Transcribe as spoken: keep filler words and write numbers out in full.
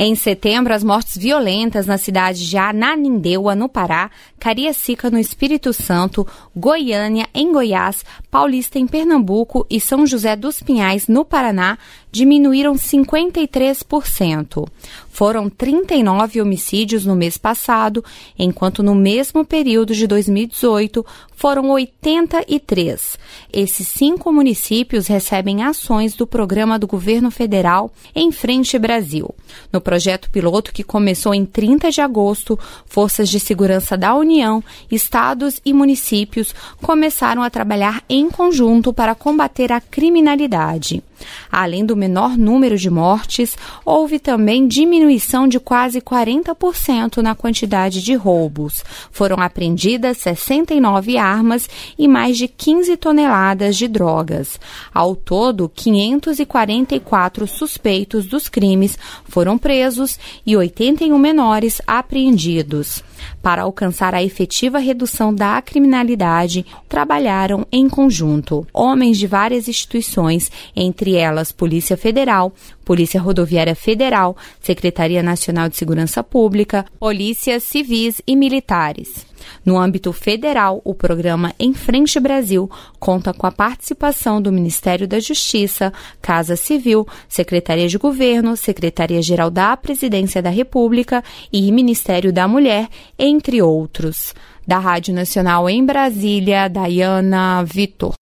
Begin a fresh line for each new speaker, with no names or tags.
Em setembro, as mortes violentas nas cidades de Ananindeua, no Pará, Cariacica, no Espírito Santo, Goiânia, em Goiás, Paulista, em Pernambuco e São José dos Pinhais, no Paraná, diminuíram cinquenta e três por cento. Foram trinta e nove homicídios no mês passado, enquanto no mesmo período de dois mil e dezoito foram oitenta e três. Esses cinco municípios recebem ações do programa do governo federal Em Frente Brasil. No projeto piloto, que começou em trinta de agosto, forças de segurança da União, estados e municípios começaram a trabalhar em conjunto para combater a criminalidade. Além do menor número de mortes, houve também diminuição de quase quarenta por cento na quantidade de roubos. Foram apreendidas sessenta e nove armas e mais de quinze toneladas de drogas. Ao todo, quinhentos e quarenta e quatro suspeitos dos crimes foram presos e oitenta e um menores apreendidos. Para alcançar a efetiva redução da criminalidade, trabalharam em conjunto homens de várias instituições, entre elas Polícia Federal, Polícia Rodoviária Federal, Secretaria Nacional de Segurança Pública, polícias civis e militares. No âmbito federal, o programa Em Frente Brasil conta com a participação do Ministério da Justiça, Casa Civil, Secretaria de Governo, Secretaria-Geral da Presidência da República e Ministério da Mulher, entre outros. Da Rádio Nacional em Brasília, Dayana Vitor.